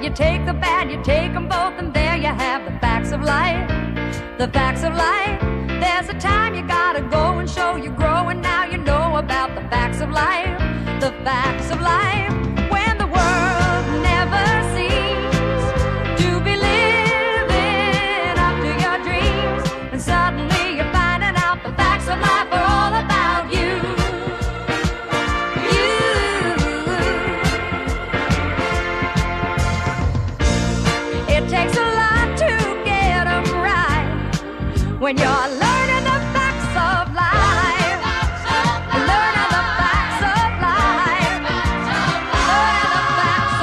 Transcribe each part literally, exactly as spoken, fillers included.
you take the bad, you take them both, and there you have the facts of life. The facts of life. There's a time you gotta go and show you grow, and now you know about the facts of life. The facts of life. When the world never seems to be living up to your dreams, and suddenly you're finding out the facts of life are all about you. You. It takes a lot to get them right when you're learning the facts of life. Learning the facts of life. Learning the facts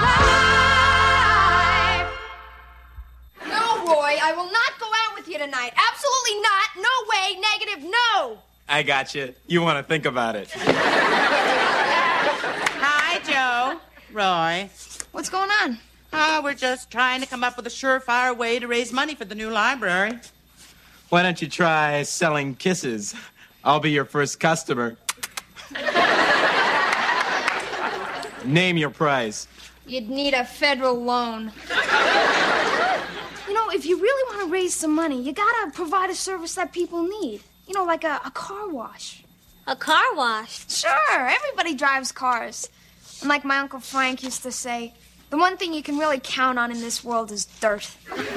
of life. No, Roy, I will not go out with you tonight. Absolutely not. No way. Negative. No. I got you. You want to think about it. Hi, Joe. Roy. What's going on? Oh, we're just trying to come up with a surefire way to raise money for the new library. Why don't you try selling kisses? I'll be your first customer. Name your price. You'd need a federal loan. You know, if you really want to raise some money, you gotta provide a service that people need. You know, like a, a car wash. A car wash? Sure, everybody drives cars. And like my Uncle Frank used to say, the one thing you can really count on in this world is dirt.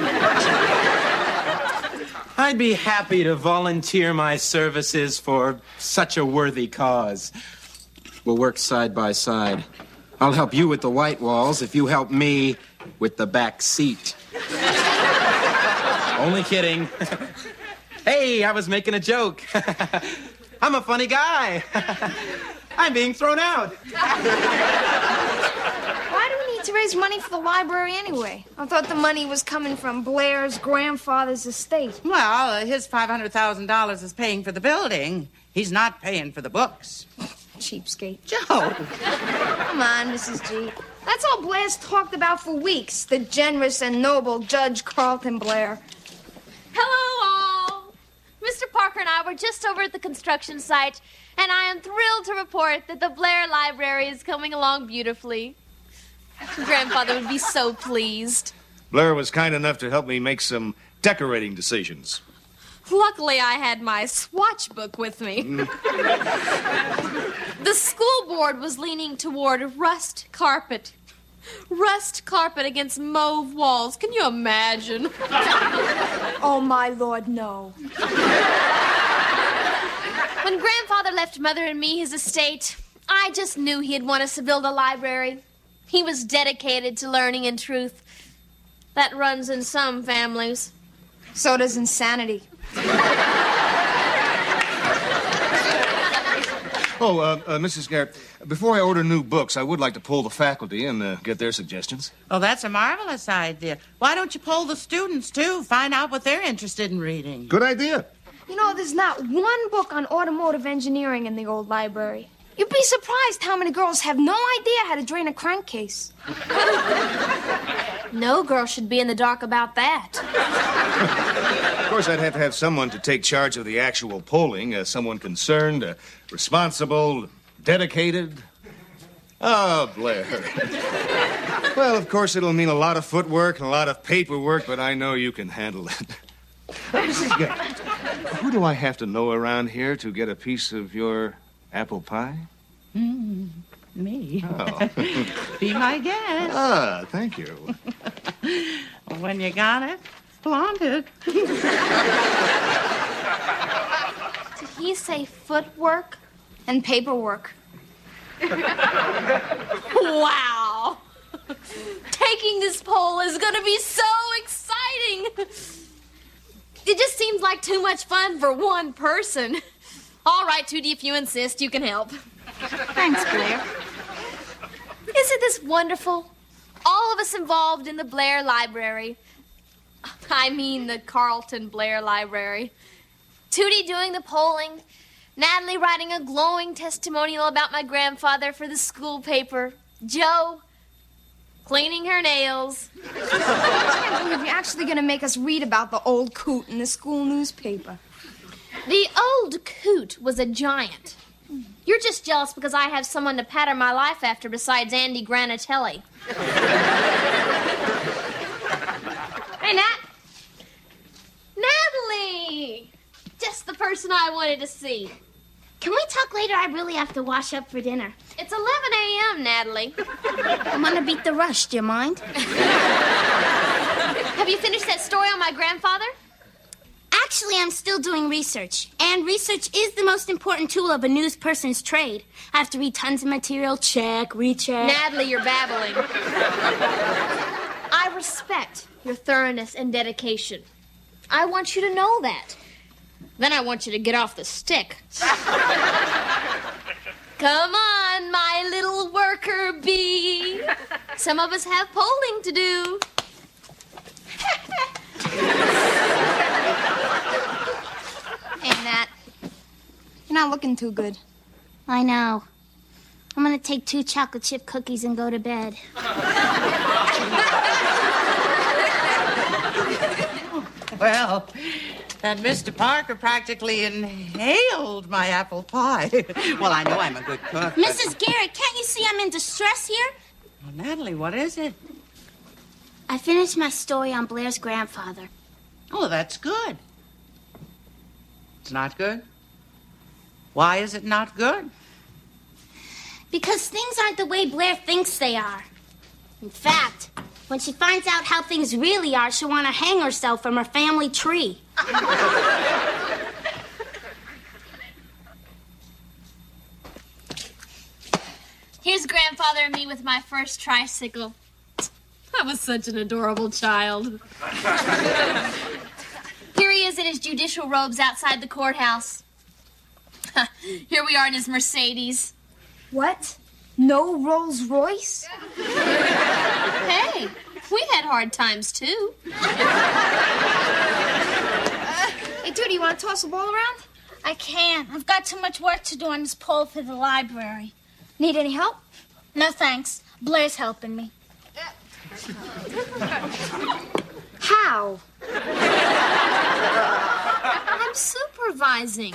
I'd be happy to volunteer my services for such a worthy cause. We'll work side by side. I'll help you with the white walls if you help me with the back seat. Only kidding. Hey, I was making a joke. I'm a funny guy. I'm being thrown out. Why do we need to raise money for the library anyway? I thought the money was coming from Blair's grandfather's estate. Well, uh, his five hundred thousand dollars is paying for the building. He's not paying for the books. Cheapskate. Joe. Come on, Missus G. That's all Blair's talked about for weeks. The generous and noble Judge Carlton Blair. Hello, all. Mister Parker and I were just over at the construction site, and I am thrilled to report that the Blair Library is coming along beautifully. Grandfather would be so pleased. Blair was kind enough to help me make some decorating decisions. Luckily, I had my swatch book with me. Mm. The school board was leaning toward rust carpet. Rust carpet against mauve walls. Can you imagine? Oh, my Lord, no. When Grandfather left Mother and me his estate, I just knew he'd want us to build a library. He was dedicated to learning and truth. That runs in some families. So does insanity. Oh, uh, uh, Missus Garrett, before I order new books, I would like to poll the faculty and uh, get their suggestions. Oh, that's a marvelous idea. Why don't you poll the students, too? Find out what they're interested in reading. Good idea. You know, there's not one book on automotive engineering in the old library. You'd be surprised how many girls have no idea how to drain a crankcase. No girl should be in the dark about that. Of course, I'd have to have someone to take charge of the actual polling, uh, someone concerned, uh, responsible, dedicated. Oh, Blair. Well, of course, it'll mean a lot of footwork and a lot of paperwork, but I know you can handle it. Missus Garrett, who do I have to know around here to get a piece of your apple pie? Mm, me. Oh. Be my guest. Ah, thank you. When you got it, flaunt it. Did he say footwork? And paperwork. Wow. Taking this poll is going to be so exciting. It just seems like too much fun for one person. All right, Tootie, if you insist, you can help. Thanks, Blair. Isn't this wonderful? All of us involved in the Blair Library. I mean the Carlton Blair Library. Tootie doing the polling. Natalie writing a glowing testimonial about my grandfather for the school paper. Joe cleaning her nails. I can't believe you're actually going to make us read about the old coot in the school newspaper. The old coot was a giant. You're just jealous because I have someone to pattern my life after besides Andy Granatelli. person I wanted to see. Can we talk later? I really have to wash up for dinner. It's eleven a.m., Natalie. I'm gonna beat the rush. Do you mind? Have you finished that story on my grandfather? Actually, I'm still doing research. And research is the most important tool of a news person's trade. I have to read tons of material, check, recheck. Natalie, you're babbling. I respect your thoroughness and dedication. I want you to know that. Then I want you to get off the stick. Come on, my little worker bee. Some of us have polling to do. Hey, Nat. You're not looking too good. I know. I'm gonna take two chocolate chip cookies and go to bed. Well, that Mister Parker practically inhaled my apple pie. Well, I know I'm a good cook. Missus Garrett, can't you see I'm in distress here? Well, Natalie, what is it? I finished my story on Blair's grandfather. Oh, that's good. It's not good? Why is it not good? Because things aren't the way Blair thinks they are. In fact, when she finds out how things really are, she'll want to hang herself from her family tree. Here's Grandfather and me with my first tricycle. I was such an adorable child. Here he is in his judicial robes outside the courthouse. Here we are in his Mercedes. What? No Rolls Royce? Hey, we had hard times, too. Uh, hey, Tootie, you want to toss the ball around? I can't. I've got too much work to do on this poll for the library. Need any help? No, thanks. Blair's helping me. How? I'm supervising.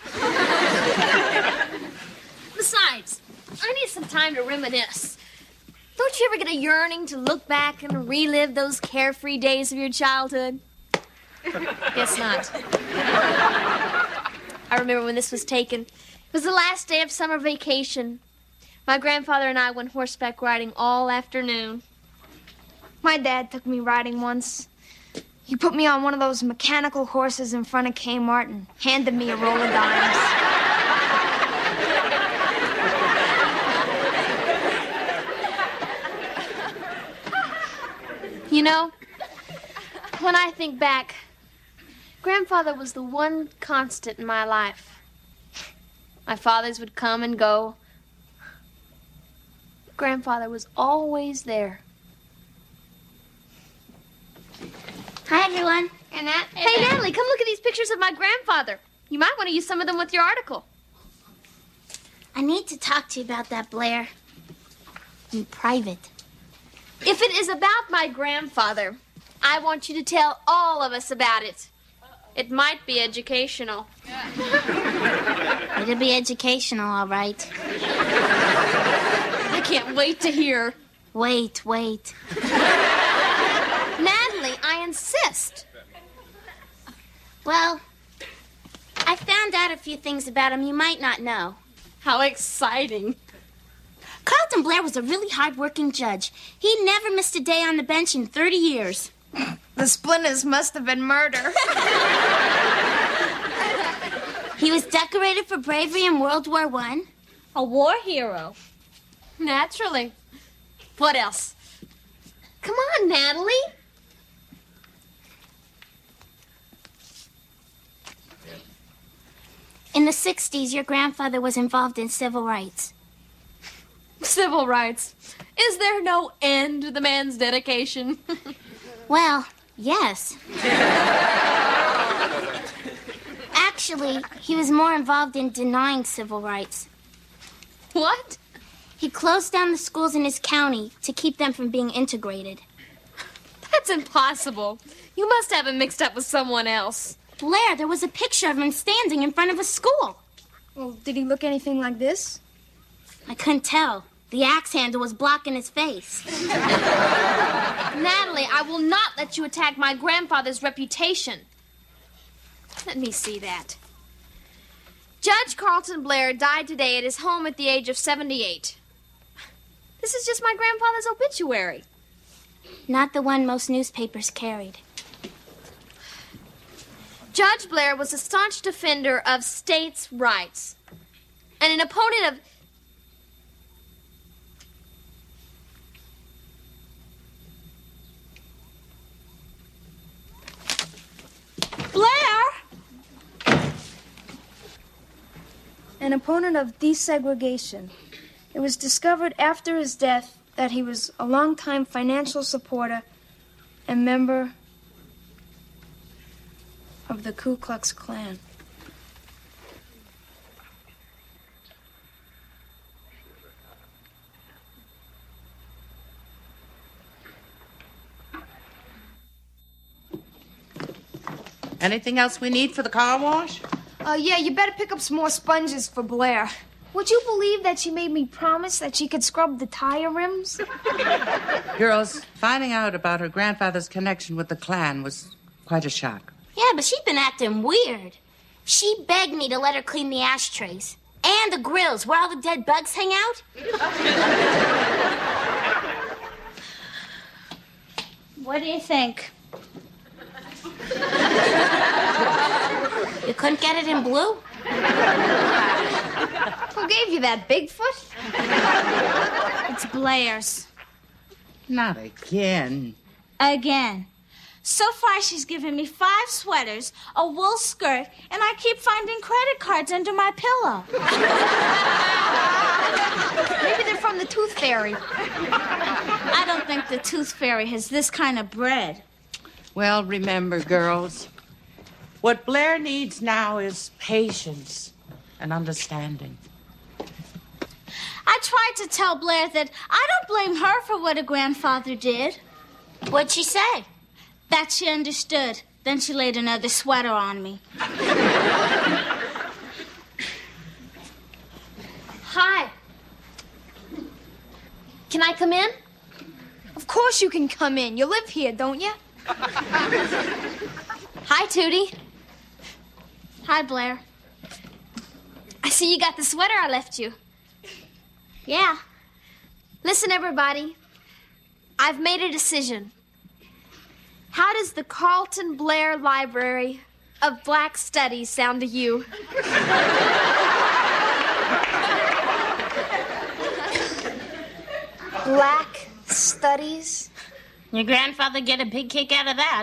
Besides, I need some time to reminisce. Don't you ever get a yearning to look back and relive those carefree days of your childhood? Guess not. I remember when this was taken. It was the last day of summer vacation. My grandfather and I went horseback riding all afternoon. My dad took me riding once. He put me on one of those mechanical horses in front of Kmart and handed me a roll of dimes. You know, when I think back, Grandfather was the one constant in my life. My fathers would come and go. Grandfather was always there. Hi, everyone. And that? Hey, Natalie, come look at these pictures of my grandfather. You might want to use some of them with your article. I need to talk to you about that, Blair. In private. If it is about my grandfather, I want you to tell all of us about it. It might be educational. It'll be educational, all right. I can't wait to hear. Wait, wait. Natalie, I insist. Well, I found out a few things about him you might not know. How exciting. Carlton Blair was a really hard-working judge. He never missed a day on the bench in thirty years. The splinters must have been murder. He was decorated for bravery in World War One. A war hero. Naturally. What else? Come on, Natalie. In the sixties, your grandfather was involved in civil rights. Civil rights. Is there no end to the man's dedication? Well, yes. Actually, he was more involved in denying civil rights. What? He closed down the schools in his county to keep them from being integrated. That's impossible. You must have him mixed up with someone else. Blair, there was a picture of him standing in front of a school. Well, did he look anything like this? I couldn't tell. The axe handle was blocking his face. Natalie, I will not let you attack my grandfather's reputation. Let me see that. Judge Carlton Blair died today at his home at the age of seventy-eight. This is just my grandfather's obituary. Not the one most newspapers carried. Judge Blair was a staunch defender of states' rights and an opponent of... Blair! An opponent of desegregation. It was discovered after his death that he was a longtime financial supporter and member of the Ku Klux Klan. Anything else we need for the car wash? Uh, yeah, you better pick up some more sponges for Blair. Would you believe that she made me promise that she could scrub the tire rims? Girls, finding out about her grandfather's connection with the Klan was quite a shock. Yeah, but she's been acting weird. She begged me to let her clean the ashtrays. And the grills, where all the dead bugs hang out. What do you think? You couldn't get it in blue? Who gave you that, Bigfoot? It's Blair's. Not again. Again. So far, she's given me five sweaters, a wool skirt, and I keep finding credit cards under my pillow. Maybe they're from the Tooth Fairy. I don't think the Tooth Fairy has this kind of bread. Well, remember, girls, what Blair needs now is patience and understanding. I tried to tell Blair that I don't blame her for what her grandfather did. What'd she say? That she understood. Then she laid another sweater on me. Hi. Can I come in? Of course you can come in. You live here, don't you? Hi, Tootie. Hi, Blair. I see you got the sweater I left you. Yeah. Listen, everybody. I've made a decision. How does the Carlton Blair Library of Black Studies sound to you? Black Studies? Your grandfather get a big kick out of that.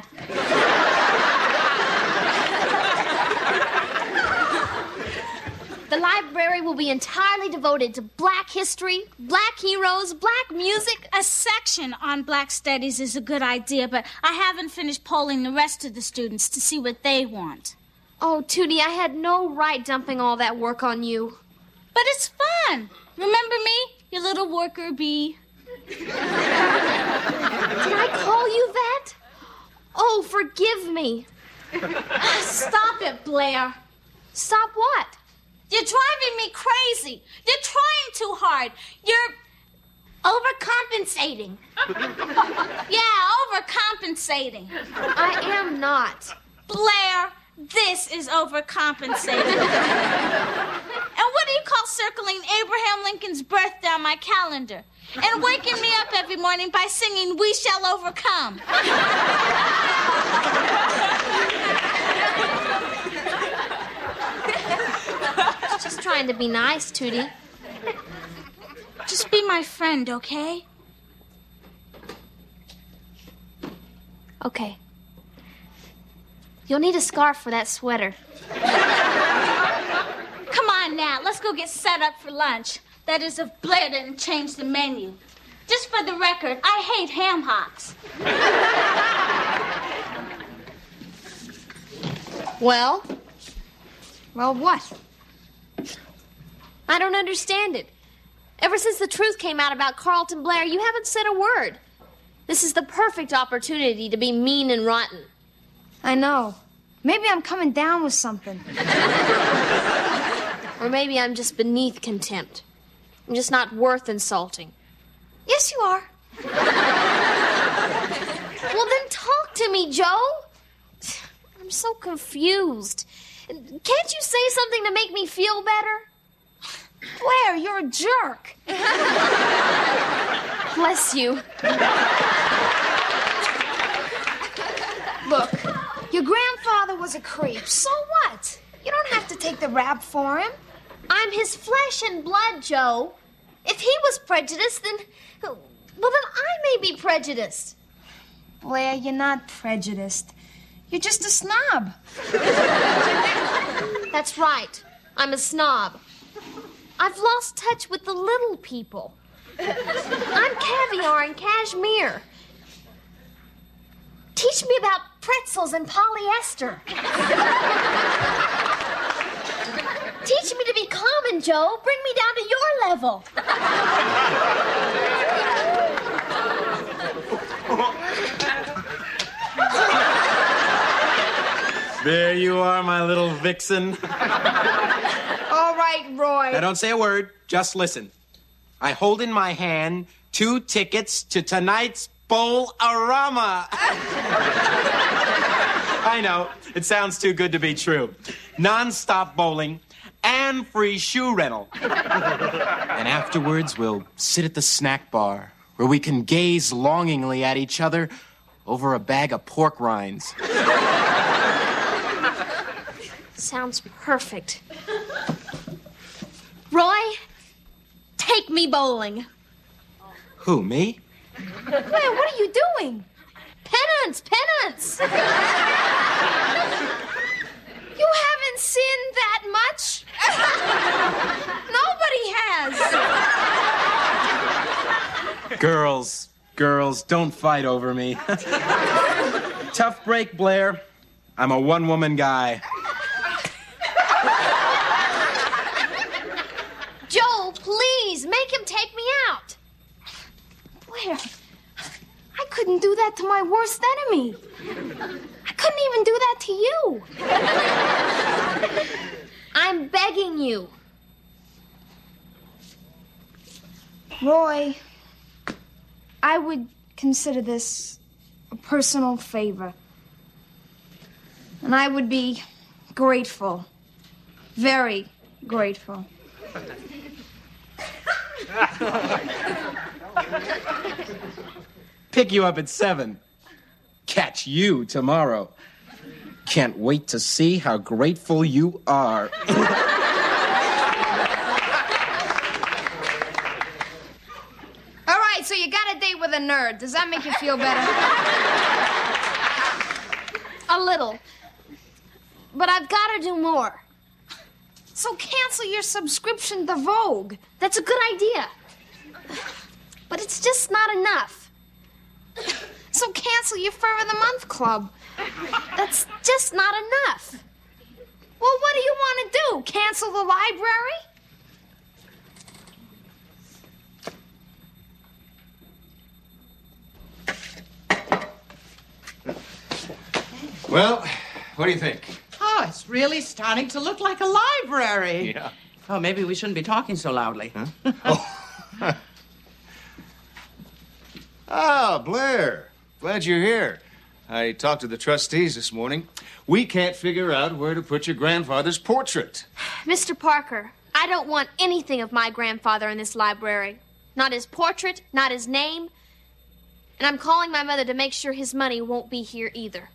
The library will be entirely devoted to black history, black heroes, black music. A section on black studies is a good idea, but I haven't finished polling the rest of the students to see what they want. Oh, Tootie, I had no right dumping all that work on you. But it's fun. Remember me, your little worker bee? Did I call you that? Oh, forgive me. Stop it, Blair. Stop what? You're driving me crazy. You're trying too hard. You're overcompensating. Yeah, overcompensating. I am not. Blair, this is overcompensating. And what do you call circling Abraham Lincoln's birthday on my calendar? And waking me up every morning by singing "We Shall Overcome." Just trying to be nice, Tootie. Just be my friend, okay? Okay. You'll need a scarf for that sweater. Come on, Nat. Let's go get set up for lunch. That is, if Blair didn't change the menu. Just for the record, I hate ham hocks. Well? Well, what? I don't understand it. Ever since the truth came out about Carlton Blair, you haven't said a word. This is the perfect opportunity to be mean and rotten. I know. Maybe I'm coming down with something. Or maybe I'm just beneath contempt. I'm just not worth insulting. Yes, you are. Well, then talk to me, Joe. I'm so confused. Can't you say something to make me feel better? Blair, you're a jerk. Bless you. Look, your grandfather was a creep. So what? You don't have to take the rap for him. I'm his flesh and blood, Joe. If he was prejudiced, then... Well, then I may be prejudiced. Blair, you're not prejudiced. You're just a snob. That's right. I'm a snob. I've lost touch with the little people. I'm caviar and cashmere. Teach me about pretzels and polyester. Teach me to be common, Joe. Bring me down to your level. There you are, my little vixen. All right, Roy. Now, don't say a word. Just listen. I hold in my hand two tickets to tonight's Bowl-A-Rama. I know. It sounds too good to be true. Non-stop bowling and free shoe rental. And afterwards, we'll sit at the snack bar where we can gaze longingly at each other over a bag of pork rinds. Sounds perfect. Roy, take me bowling. Who, me? Blair, what are you doing? Penance, penance. You haven't sinned that much. Nobody has. Girls, girls, don't fight over me. Tough break, Blair. I'm a one-woman guy. Joe, please, make him take me out. Blair, I couldn't do that to my worst enemy. I couldn't even do that to you. I'm begging you. Roy, I would consider this a personal favor. And I would be grateful. Very grateful. Pick you up at seven. Catch you tomorrow. Can't wait to see how grateful you are. All right, so you got a date with a nerd. Does that make you feel better? A little. But I've got to do more. So cancel your subscription to Vogue. That's a good idea. But it's just not enough. So cancel your Fur of the Month club. That's just not enough. Well, what do you want to do? Cancel the library? Well, what do you think? Oh, it's really starting to look like a library. Yeah. Oh, maybe we shouldn't be talking so loudly. Huh? Oh. Ah, Blair. Glad you're here. I talked to the trustees this morning. We can't figure out where to put your grandfather's portrait. Mister Parker, I don't want anything of my grandfather in this library. Not his portrait, not his name. And I'm calling my mother to make sure his money won't be here either.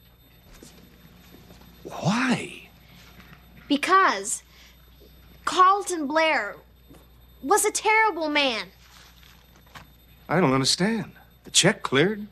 Why? Because Carlton Blair was a terrible man. I don't understand. The check cleared?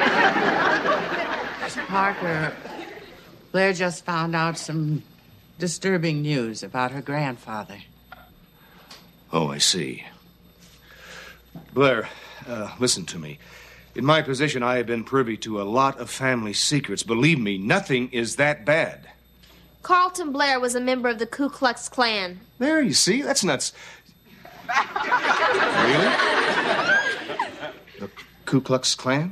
Mister Parker, Blair just found out some disturbing news about her grandfather. Oh, I see. Blair, uh, listen to me. In my position, I have been privy to a lot of family secrets. Believe me, nothing is that bad. Carlton Blair was a member of the Ku Klux Klan. There, you see? That's nuts. Really? The Ku Klux Klan?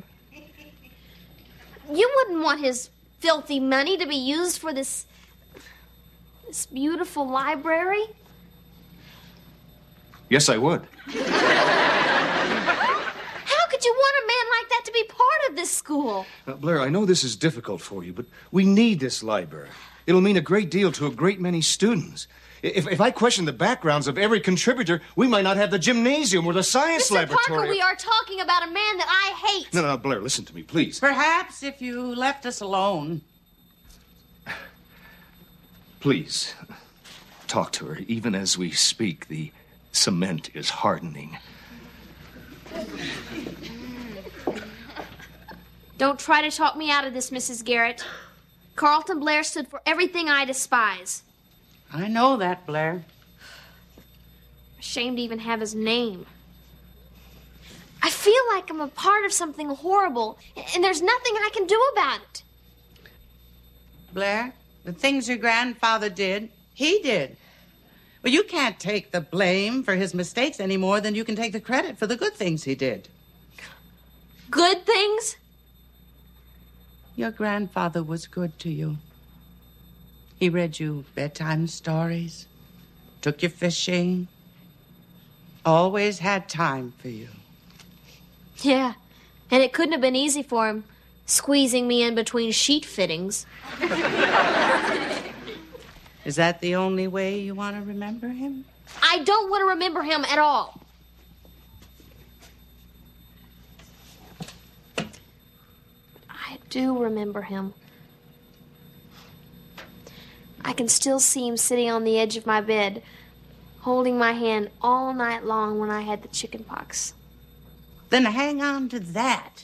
You wouldn't want his filthy money to be used for this... this beautiful library? Yes, I would. How could you want a man like that to be part of this school? Now, Blair, I know this is difficult for you, but we need this library. It'll mean a great deal to a great many students. If, if I question the backgrounds of every contributor, we might not have the gymnasium or the science Mister laboratory. Parker, we are talking about a man that I hate. No, no, no, Blair, listen to me, please. Perhaps if you left us alone. Please, talk to her. Even as we speak, the cement is hardening. Don't try to talk me out of this, Missus Garrett. Carlton Blair stood for everything I despise. I know that, Blair. Ashamed to even have his name. I feel like I'm a part of something horrible, and there's nothing I can do about it. Blair, the things your grandfather did, he did. Well, you can't take the blame for his mistakes any more than you can take the credit for the good things he did. Good things? Your grandfather was good to you. He read you bedtime stories, took you fishing, always had time for you. Yeah, and it couldn't have been easy for him, squeezing me in between sheet fittings. Is that the only way you want to remember him? I don't want to remember him at all. I do remember him. I can still see him sitting on the edge of my bed, holding my hand all night long when I had the chicken pox. Then hang on to that.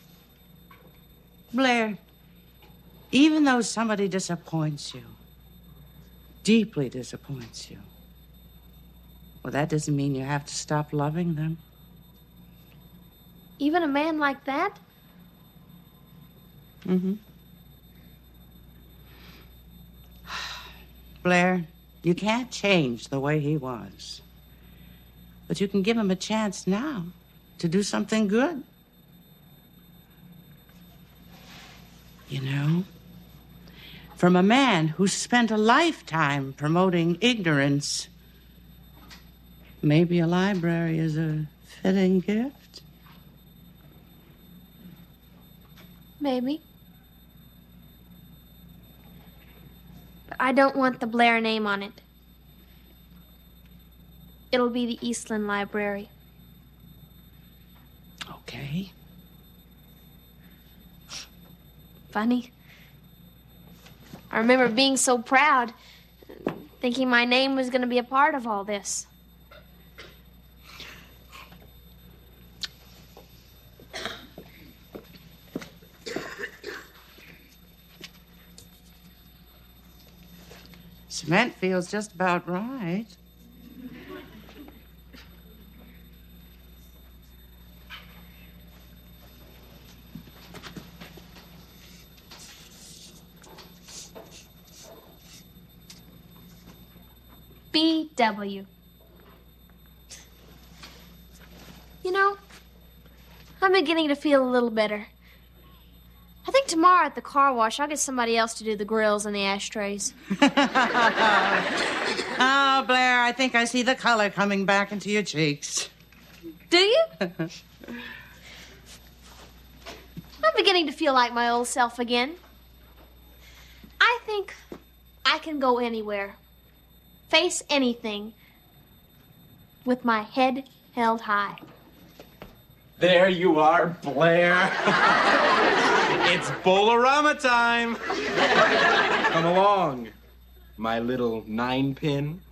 Blair, even though somebody disappoints you, deeply disappoints you, well, that doesn't mean you have to stop loving them. Even a man like that? Mm-hmm. Blair, you can't change the way he was. But you can give him a chance now to do something good. You know, from a man who spent a lifetime promoting ignorance, maybe a library is a fitting gift. Maybe. But I don't want the Blair name on it. It'll be the Eastland Library. Okay. Funny. I remember being so proud, thinking my name was going to be a part of all this. Cement feels just about right. B W. You know, I'm beginning to feel a little better. I think tomorrow at the car wash, I'll get somebody else to do the grills and the ashtrays. Oh, Blair, I think I see the color coming back into your cheeks. Do you? I'm beginning to feel like my old self again. I think I can go anywhere, face anything, with my head held high. There you are, Blair. It's Bolorama time. Come along, my little nine pin.